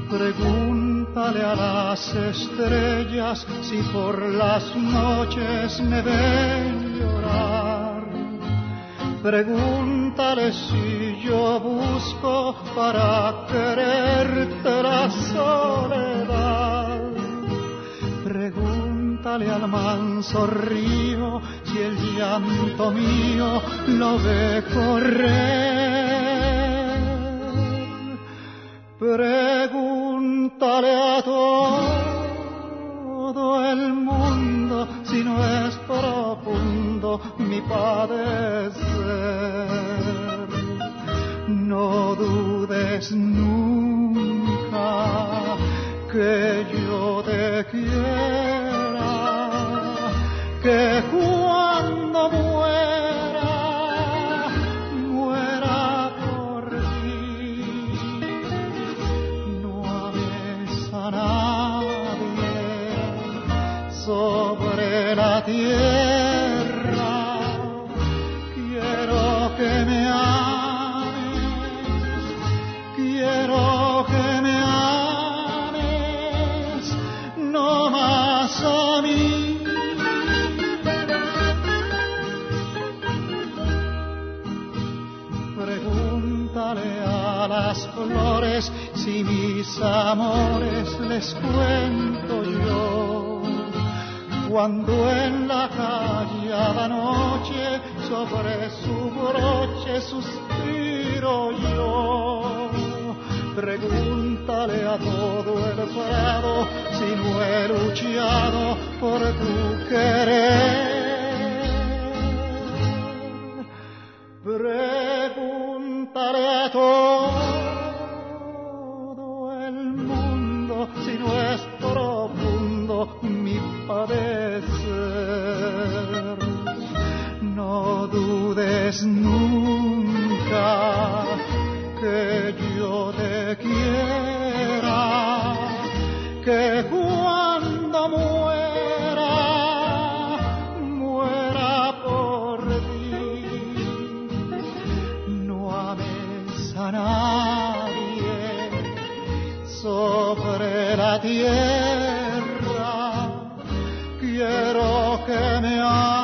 Pregúntale a las estrellas si por las noches me ven llorar. Pregúntale si yo busco para quererte la soledad. Pregúntale al manso río si el llanto mío lo ve correr. Pregúntale a todo el mundo si no es profundo mi padecer. No dudes nunca que yo te quiera, que cuando muera por ti. No ames a nadie sobre la tierra. Quiero que me ames, quiero que me ames, no más a mí. Pregúntale a las flores si mis amores les cuento yo. Cuando en la callada noche sobre su broche suspiro yo. Pregúntale a todo el prado si no he luchado por tu querer. Pregúntale a todo el mundo si no es profundo mi padecer. No dudes nunca que yo te quiera, que cuando muera por ti. No ames a nadie sobre la tierra. Quiero que me ames.